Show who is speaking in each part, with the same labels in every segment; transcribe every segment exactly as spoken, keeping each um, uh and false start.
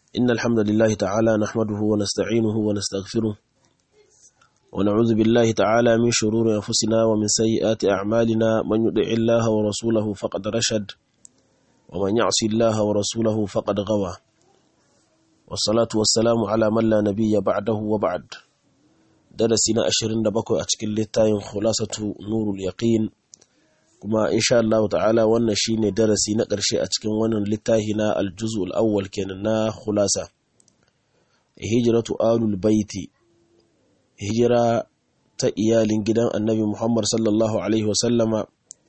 Speaker 1: إن الحمد لله تعالى نحمده ونستعينه ونستغفره ونعوذ بالله تعالى من شرور أنفسنا ومن سيئات أعمالنا. من يطع الله ورسوله فقد رشد ومن يعصي الله ورسوله فقد غوى، والصلاة والسلام على من لا نبي بعده وبعد. درسنا أشرين دبكو أتكل للتاين خلاصة نور اليقين، كما إن شاء الله تعالى وانا شيني درسي نقرشي أتكن وانا للتاهنا الجزء الأول كاننا خلاصة هجرة آل البيت، هجرة تأيال جدا النبي محمد صلى الله عليه وسلم،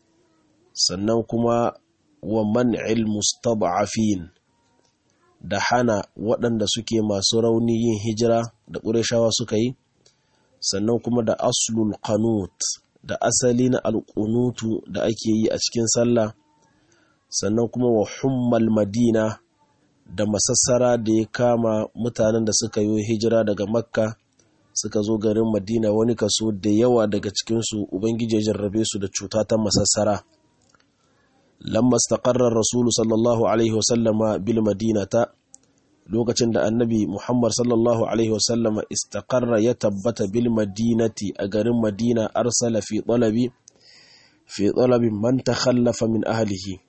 Speaker 1: سننكما ومنع المستضعفين da hana waɗanda suke masu rauni yin hijira da ƙureshawa suka yi, sannan kuma da aslul qanut da asali na alƙunutu da ake yi a cikin sallah, sannan kuma wa hummal madina da masassara da ya kama mutanen da suka yi hijira daga makka suka zo garin madina. Wani kaso da yawa daga cikinsu ubangiji ya jarrabe su da cuta ta masassara. lamma istaqarra ar-rasul sallallahu alaihi wasallama bil madinata, lokacin da annabi Muhammad sallallahu alaihi wasallama istaqarra ya tabbata bil madinati a garin Madina, arsala fi talabi fi talabi man takhallafa min ahlihi,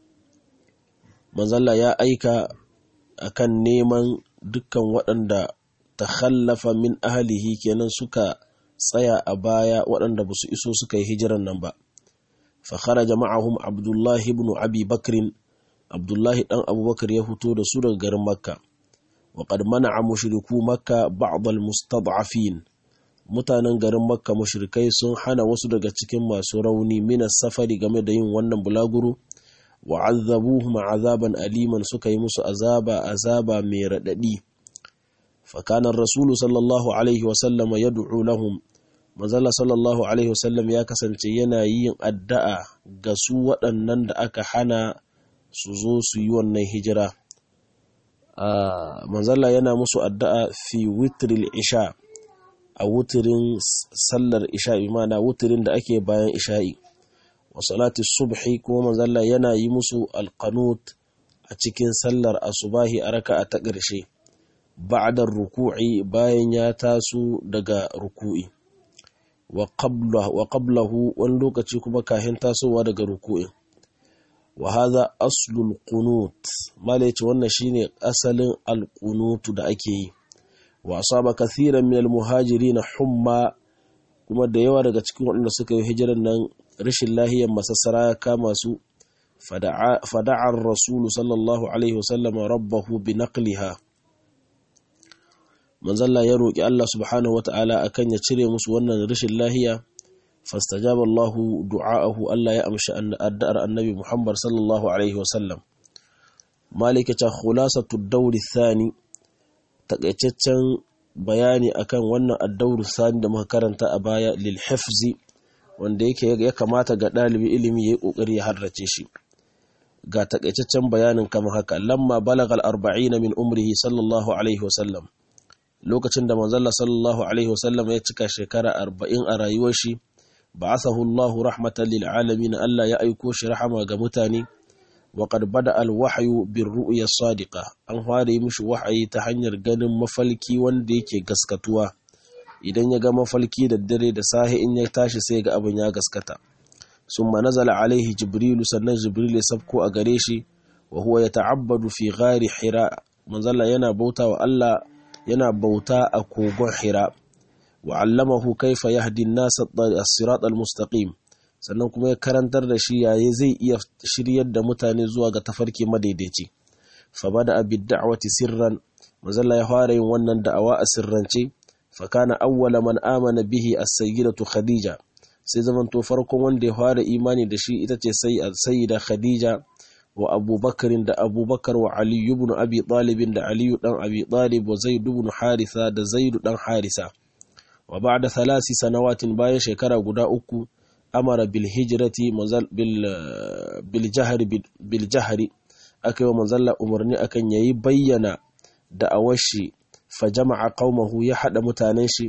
Speaker 1: manzalla ya aika akan neman dukkan waɗanda takhallafa min ahlihi kenan suka tsaya a baya, waɗanda ba su iso suka yi hijiran nan ba. fa kharaja ma'ahum Abdullah ibn Abi Bakr, Abdullah dan Abubakar ya fito da su daga garin Makka. wa qad mana'a mushriku Makka ba'd al-mustad'afin, mutanen garin Makka mushrikai sun hana wasu daga cikin masu rauni min safari game da yin wannan bulaguro. wa 'azzabuhum 'azaban aliman, suka yi musu azaba azaba mai radadi. fa kana ar-rasul sallallahu alaihi wa sallam yad'u lahum, manzala sallallahu alaihi wa sallam ya kasance yana yin addu'a ga su waɗannan da aka hana su zo su yi wannan hijira. manzala yana musu addu'a fi witril isha, a wutirin sallar isha, imana wutirin da ake bayan isha'i. wa salati subhi, kuma manzala yana yi musu alqanut a cikin sallar asubahi a raka'a ta ƙarshe, ba'da ruku'i, bayan ya taso daga ruku'i. wa qablahu, wani lokaci kuma kahin tasowa daga ruku'in. wa hadha aslul qunut, mala yace wannan shine asalin alqunutu da ake yi. wa asaba kathiran min almuhajirin humma, kuma da yawa daga cikin waɗanda suka yi hijiran nan rashin lahiyar masassara ya kama su. fada'a fada'a ar-rasul sallallahu alaihi wasallam rabbahu bi naqliha, manzalla ya roki Allah subhanahu wataala akan ya cire musu wannan rashin lahiya. fastajaba Allahu du'aahu, Allah ya amshi addu'ar annabi Muhammad sallallahu alaihi wasallam. malikata khulasatu ad-dawr ath-thani, takaitaccen bayani akan wannan ad-dawr ath-thani da muka karanta a baya, lil hifzi, wanda yake ya kamata ga dalibi ilimi yayi kokari ya harrace shi. ga takaitaccen bayanin kamar haka: lamma balagal arba'in min umrihi sallallahu alaihi wasallam, lokacin da manzalla sallallahu alaihi wasallam ya cika shekara arba'in a rayuwar shi, ba'athahu Allahu rahmatan lil alamin, Allah ya aiko shi rahama ga mutane. wa qad bada al wahyu bir ru'ya sadiqa, an fara yi mishi wahayi ta hanyar ganin mafalki wanda yake gaskatuwa. idan ya ga mafalki da dare da sahi, in ya tashi sai ga abin ya gaskata. summa nazala alaihi jibril, sannan jibril ya sabko a gare shi. wa huwa yata'abbadu fi ghari hira, manzalla yana bauta wa Allah, yana bauta a kogon Hira. wa 'allamahu kaifa yahdi an-nas as-sirat al-mustaqim, sannan kuma ya karantar da shi yayin zai iya shiryar da mutane zuwa ga tafarki madaidaici. fa bada bid-da'wati sirran, manzalla ya fara yin wannan da'awa a sirrance. fa kana awwala man amana bihi as-sayyidatu Khadija, sai zaman to farkon wanda ya fara imani da shi ita ce sayyida Khadija. wa abubakarin da abubakar, wa aliyu ibn abi talibin da aliyu dan abi talib, wa zaidu ibn harisa da zaidu dan harisa. wa ba'da thalasi sanawatin, bayan shekara guda uku, amara bil hijrati, manzal bil bil jahri bil jahri, akai wa manzalla umarni akan yayi bayyana da awashi. fa jama'a qaumahu, ya hada mutanen shi.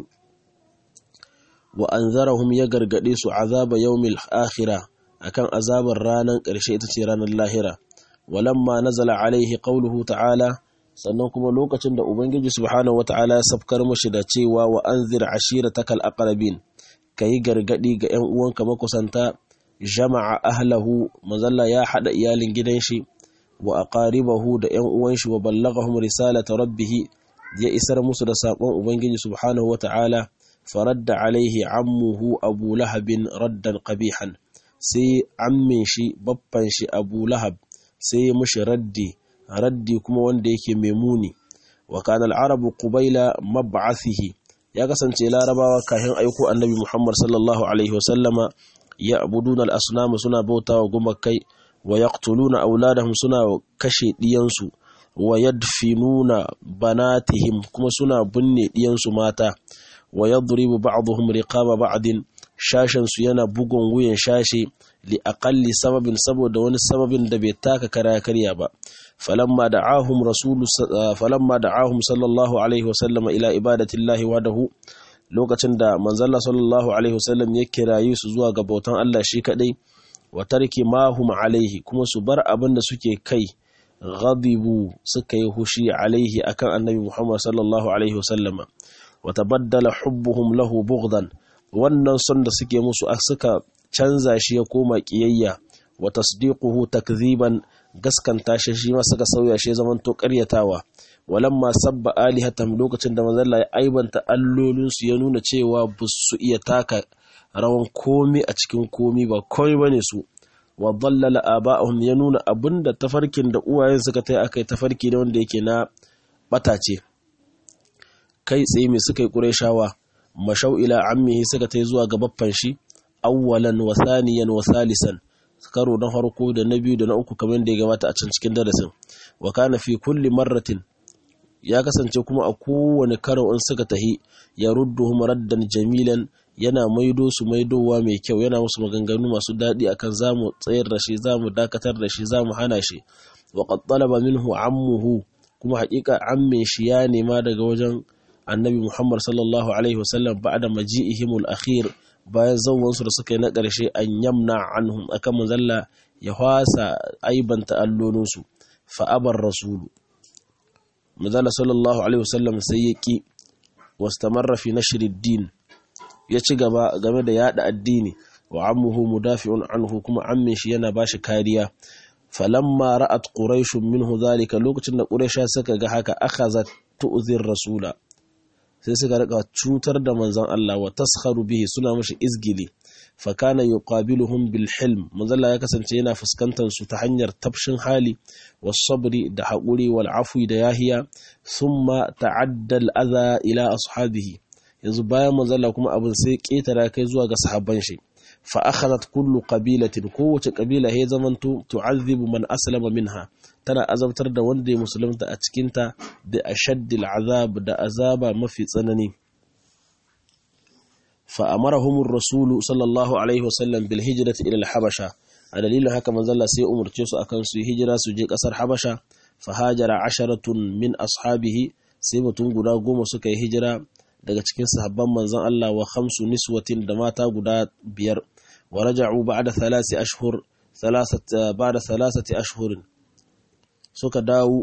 Speaker 1: wa anzarahum, ya gargade su azaba yawmil akhirah, akan azabar ranar ƙarshe ita ce ranar lahira. walamma nazala alaihi qawluhu ta'ala, sannan kuma lokacin da ubangiji subhanahu wataala ya safkar mashi da cewa wa anzir ashiratakal aqrabin kai gargadi ga ƴan uwanka makusanta, jama'a ahlahu manzalla ya hada iyalin gidan shi wa aqaribahu da ƴan uwan shi wa ballaghahum risalata rabbih ya isar musu da sakon ubangiji subhanahu wataala. faradda alaihi ammuhu abu lahabin raddan qabihan, sai ammin shi baffan shi abu lahab sai ya mushi raddi raddi kuma wanda yake mai muni. wa kana al-arabu qubayla mab'athihi, ya kasance larabawa kafin aiko annabi Muhammad sallallahu alaihi wasallama ya'buduna al-asnam, suna bautawa gumakai, wa yaqtuluna auladahum, suna kashe diyansu, wa yadfinuna banatihim, kuma suna binne diyansu mata, wa yadribu ba'dhum riqaba ba'din, shashin su yana bugun wuyan shashi li aqalli sababin, saboda wani sababin da bai taka kara karya ba. falamma da'ahum rasul falamma da'ahum sallallahu alaihi wasallam ila ibadatillahi wahdahu, lokacin da manzalla sallallahu alaihi wasallam ya kirayi su zuwa ga bautan Allah shi kadai, wa tarki ma hum alaihi, kuma su bar abin da suke kai, ghadibu, suka yi hushi alaihi akan annabi Muhammad sallallahu alaihi wasallama, wa tabaddala hubbuhum lahu bughdan, wannan son da suke musu suka canza shi ya koma kiyayya, wa tasdiquhu takdhiban, gaskanta shi shi ma suka sauya shi zaman to ƙaryatawa. walamma sabba alihatam, lokacin da manzon Allah ya aibanta allolin su, ya nuna cewa ba su iya taka rawan komi a cikin komi, ba komai bane su. wa dhallala aba'ahum, ya nuna abinda tafarkin da uwayen suka tai akai tafarki ne wanda yake na batace. kai tsaye mai suka yi ƙureshawa, mashau ila ammihi, suka ta zuwa ga baffan shi, awwalan wa thaniyan wa thalisan, karo na farko da na biyu da na uku, kamar da ya gabata a can cikin darasin. wa kana fi kulli marratin, ya kasance kuma a kowane karo in suka tahi, ya rudduhum raddan jamilan, yana maido su maidowa mai kyau, yana musu maganganu masu daɗi akan zamu tsayar da shi, zamu dakatar da shi, zamu hana shi. wa qad talaba minhu ammuhu, kuma haƙiƙa ammin shi ya nema daga wajen annabi Muhammad sallallahu alaihi wasallam ba'da maji'ihimul akhir, bayan zawwansu da suka yi na ƙarshe, an yamna anhum, akan manzalla ya hwasa aibanta allolinsu. fa abar rasulu, manzalla sallallahu alaihi wasallam sai ya ki, wastamarra fi nashri din, ya ci gaba game da yada addini, wa ammuhu mudafi'un anhu, kuma ammin shi yana bashi kariya. falamma ra'at quraish minhu zalika, lokacin da quraisha suka ga haka, akhazat tu'zir rasula, sai suka rika cutar da manzon Allah, wa taskharu bihi, suna mashi izgili. fa kana yuqabiluhum bil hilm, manzon Allah ya kasance yana fuskantar su ta hanyar tafshin hali, was sabri, da haƙuri, wal afwi, da yahiya. thumma ta'adda al adha ila ashabihi, yanzu bayan manzon Allah kuma abin sai ketara kai zuwa ga sahabban shi. fa akhadhat kullu qabilatin, kowace kabila he zamanto tu'azzibu man aslama minha, tana azabtar da wanda ya musulunta a cikinta, da ashaddil azab, da azaba mafi tsanani. fa amarahumur rasulu sallallahu alaihi wasallam bil hijrati ila al habasha, a dalilin haka manzon Allah sai umurce su akan su hijira su je kasar Habasha. fa hajara asharatun min ashabihi, sai mutum guda goma suka yi hijira daga cikin sahabban manzon Allah, wa khamsu niswatin, da mata guda biyar. wa raja'u ba'da thalathi ashhur thalathat ba'da thalathati ashhurin, suka dawo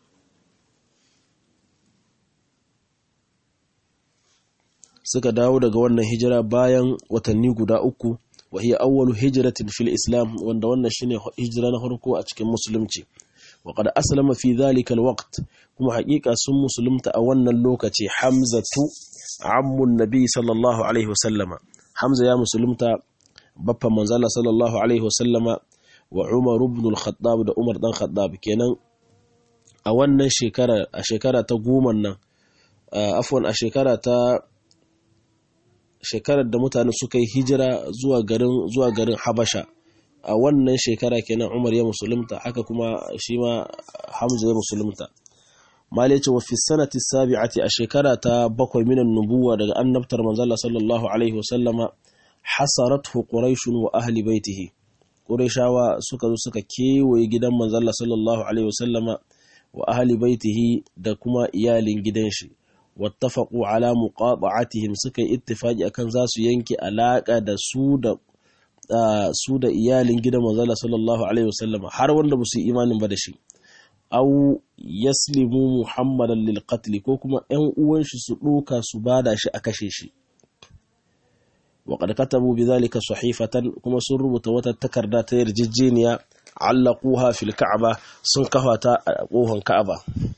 Speaker 1: suka dawo daga wannan hijira bayan watanni guda uku. wa hiya awwalu hijratin fil islam, wanda wannan shine hijira na farko a cikin musulunci. wa qad aslama fi dhalika alwaqt, kuma haƙiƙa sun musulunta a wannan lokaci, hamzatu ammun nabi sallallahu alaihi wasallama, hamza ya musulunta baffan manzala sallallahu alaihi wasallama, wa umar ibn al-khattab, da umar dan khattab. kenan a wannan shekara, a shekara ta goma nan, afwan a shekara ta shekarar da mutane suka yi hijira zuwa garin zuwa garin Habasha, a wannan shekara kenan Umar ya musulunta, haka kuma shi ma Hamza ya musulunta. mali ce wa fi sanati sabi'ati, a shekara ta bakwai minan nubuwa daga annabtar manzala sallallahu alaihi wasallama, hasarathu quraish wa ahli baitihi, qurayshawa suka zo suka kewaye gidan manzala sallallahu alaihi wasallama, wa ahli baitihi, da kuma iyalin gidan shi. wattafaqu ala muqata'atihim, suka yi ittifaqi akan za su yanke alaka da su da su da iyalin gidan manzala sallallahu alaihi wasallama, har wanda ba su yi imanin ba da shi. au yaslimu muhammadan lil qatl ko kuma ƴan uwan shi su doka su bada shi a kashe shi wa qad katabu bidhalika sahifatan kuma sun rubuta wata takarda ta yarjejeniya allaquha fil ka'ba sun kafata a kohon ka'aba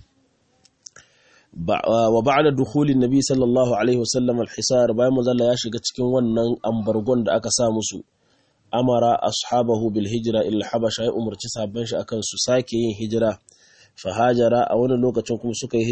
Speaker 1: wa ba'da dukhulin nabi sallallahu alaihi wasallam al-hisar bayan manzalla ya shiga cikin wannan ambargon da aka sa musu amara ashabahu bil hijra ila habasha ya umarci sabban shi akan su sake yin hijira fa hajara a wani lokacin kuma suka yi